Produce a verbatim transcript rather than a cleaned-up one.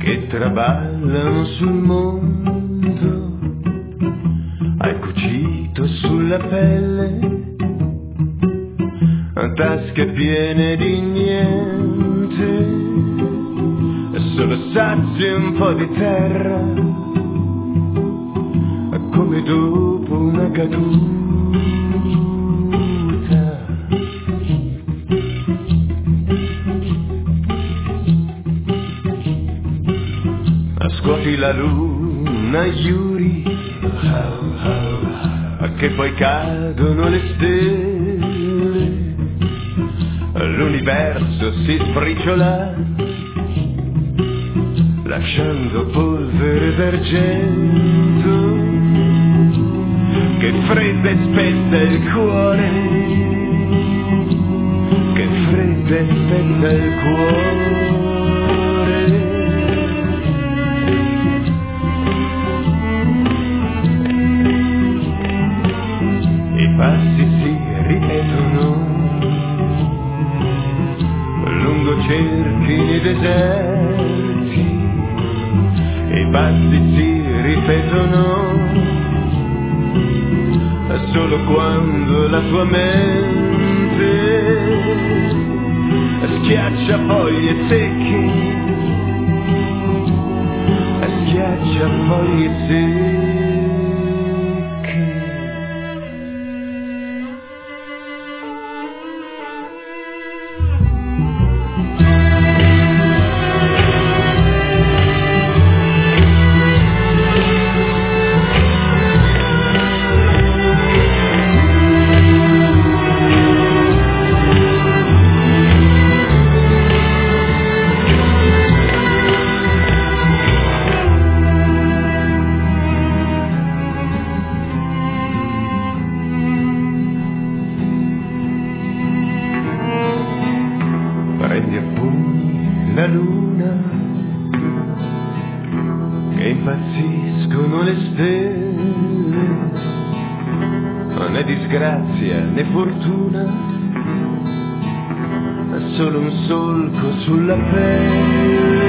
che traballano sul mondo, hai cucito sulla pelle tasche piene di niente, solo sazi un po' di terra, come dopo una caduta. Scuoti la luna, Yuri, che poi cadono le stelle, l'universo si sbriciola, lasciando polvere d'argento, che fredda e spezza il cuore, che fredda e spezza il cuore. I passi si ripetono lungo cerchi deserti, i passi si ripetono solo quando la tua mente schiaccia foglie secche, schiaccia foglie secche. Prendi a pugni la luna, che impazziscono le stelle, non è disgrazia né fortuna, solo un solco sulla pelle.